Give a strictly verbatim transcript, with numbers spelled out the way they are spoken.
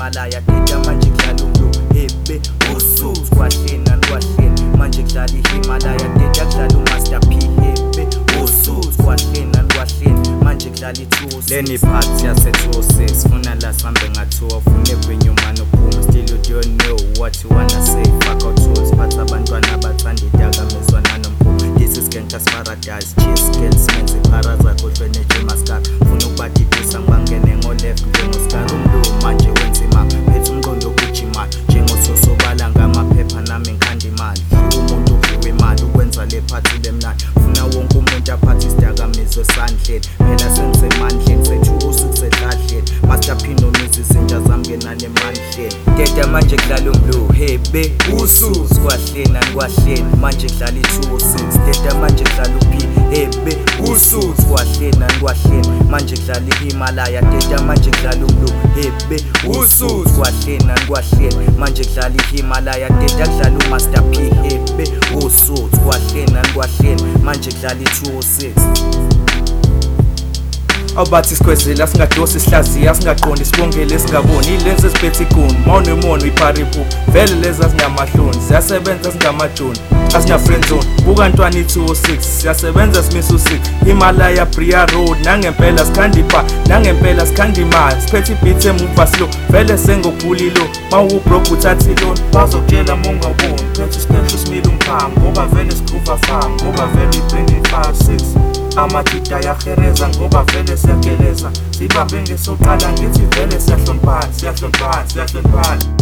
Himalaya teta manje kudlala umlu hebe usuku kwahlena kwahlena manje kudlala Himalaya teta kudlala uMaster P hebe usuku kwahlena kwahlena manje kudlala i-two leni party yase two six funa la sambe ngathiwa ufune kwenye umano phuma still you don't know what you wanna say fuck out tools but abantwana bathanda idakamizwa nanomphuma this is gangsters paradise cheese skills menze para zakho hlwene nje mascara funa ukubadidisa ngibangene ngo left njengoscar umlo manje wenza imali phethe umqondo ukujima njengososobala ngamaphepha nami ngikhanda imali umuntu uviwe imali ukwenza le party lemnandi funa wonke umuntu aphathe isidakamizwe esandleni phela senze mandleni sethu usukusedladleni Master P nomizi izinja zami ngenane mandleni teta manje kudlala umlu hebe usuku kwahlena kwahlena manje kudlala i-two six teta manje kudlala uP hebe usuku kwahlena kwahlena manje kudlala iHimalaya teta manje kudlala umlu hebe usuku kwahlena kwahlena manje kudlala iHimalaya teta kudlala uMaster P hebe usuku kwahlena kwahlena manje kudlala i-two six awubathi sikhwezela singadosi sihlaziya singaqondi sibongele singaboni ilenze siphethe iguni mawunemono ipharipu vele leza zingamahloni ziyasebenza singamajoni asina friend zone buka ntwana i-two six siyasebenza simisa u-six Himalaya Bria Road nangempela sikhanda ipa nangempela sikhanda imali siphethe i-beat emuva slow vele sengobhulilo mawubroke uthatha iloni bazokutshela mongaboni phethe isikesho simile umphanga ngoba vele sikruva fanga ngoba vele i-twenty five six amadida yahereza ngoba vele siyageleza sibambe ngesoqala ngithi vele siyahloniphana siyahloniphana siyahloniphana